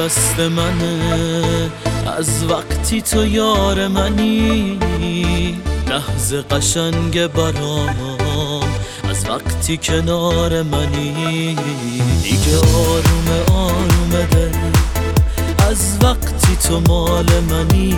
دست منه از وقتی تو یار منی، لحظه قشنگ برام از وقتی کنار منی. دیگه آرومه آرومه دل از وقتی تو مال منی.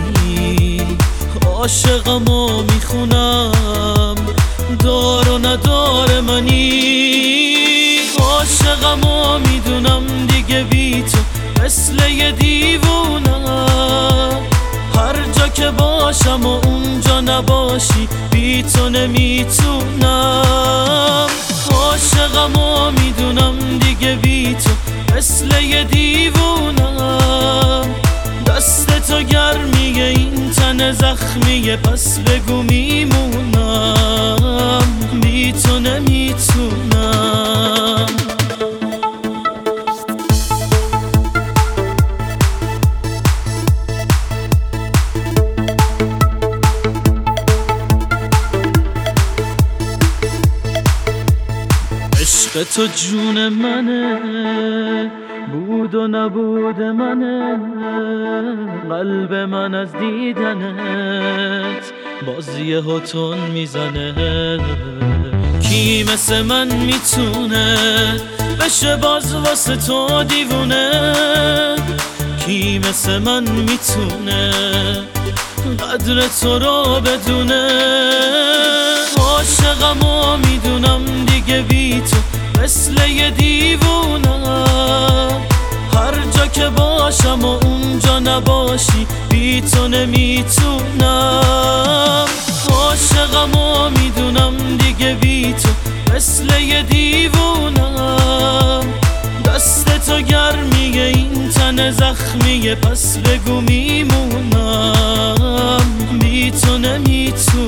عاشقمو میخونم دار و ندار منی. عاشقمو میدونم دیگه بی تو مثل یه دیوونم. هر جا که باشم و اونجا نباشی بی تو نمیتونم. عاشقمو میدونم دیگه بی تو مثل یه دیوونم. دست تو گرمیه این تن زخمیه پس بگو میمونم. بی تو نمیتونم. عشق تو جون منه، بود و نبود منه. قلب من از دیدنت باز یه هتون میزنه. کی مثل من میتونه بشه باز واسه تو دیوونه؟ کی مثل من میتونه قدر تو رو بدونه؟ عاشقمو میدونم دیگه بی تو مثل یه دیوونم. هر جا که باشم و اونجا نباشی بی تو نمیتونم. عاشقمو میدونم دیگه بی تو مثل یه دیوونم. دست تو گرمیه این تن زخمیه پس بگو میمونم. بی تو نمیتونم.